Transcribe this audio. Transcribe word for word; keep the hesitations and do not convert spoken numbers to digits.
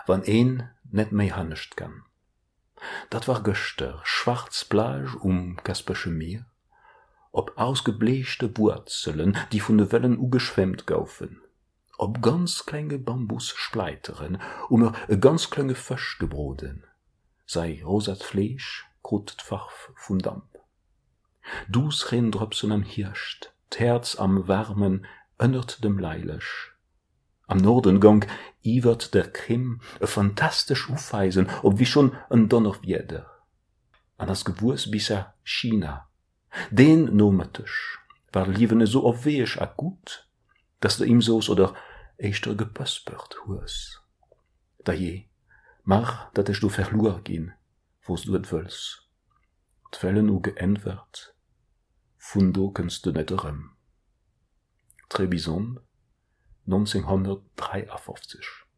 wann een net méi hannecht kann. Dat war Göster, schwarzplage um Kaspersche Meer, ob ausgeblechte Wurzelen, die vun de Wellen ugeschwemmt gaufen, ob ganz klenge Bambusspleiteren, um er e ganz klenge Fösch gebroden, sei rosat Fleisch, krutet Farf vun Damp. Dus Reendröpsen am Hirscht, d'Herz am Warmen, ënnert dem Leilech. Am Nordengang iwert der Krim e fantastisch Ufeisen, ob wie schon en Donnerwieder. An das Gewurs bis er China. Den nometech, war liewene so obweech a gut, dass du ihm sos oder eichter gepöspert hues. Da je, mach, dat ech du verlor gin, wos du et wëls. D'Wellen u geentwert, vun do kënst du net erëm. Trebizond, neunzehnhundertdreiundfünfzig